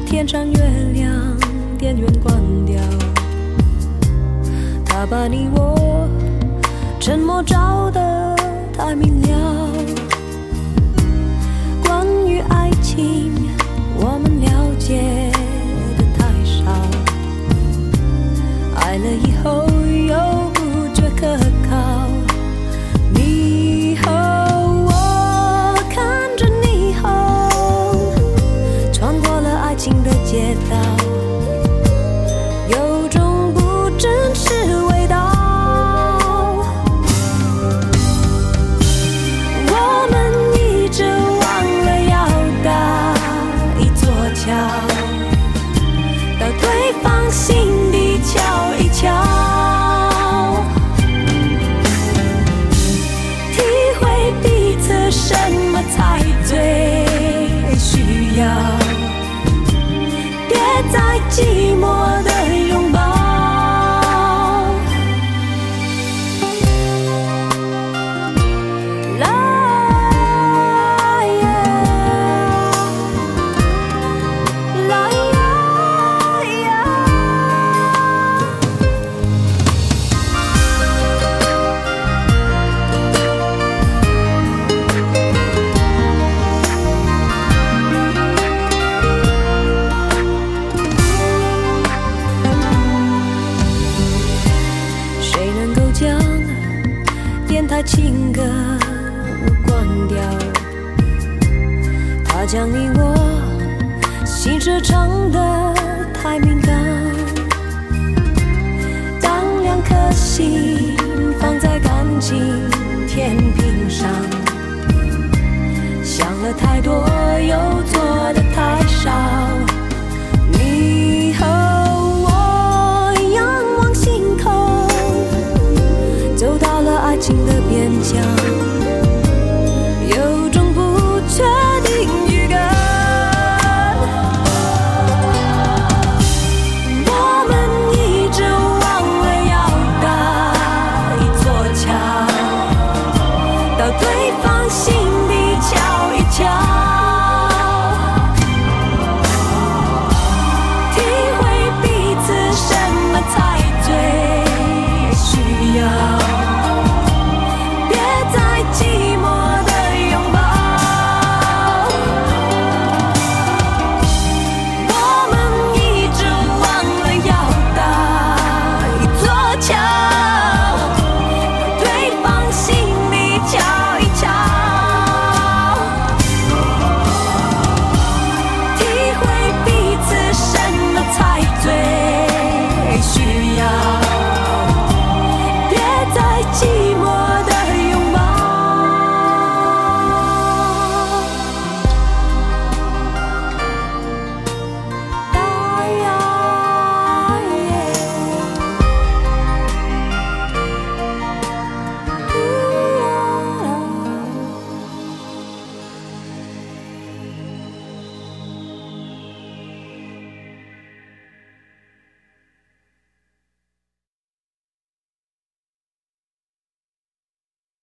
天上月亮，电源关掉，他把你我沉默照得太明了。关于爱情，我们了解的太少，爱了以后又不觉可靠。霓虹，我看着霓虹，穿过了爱情的街道，有种不真实味道。我们一直忘了要搭一座桥，到对方心底瞧一瞧，体会彼此什么才最需要，别再寂寞的拥抱。情歌关掉，他将你我心事唱得太敏感。当两颗心放在感情天平上，想了太多又做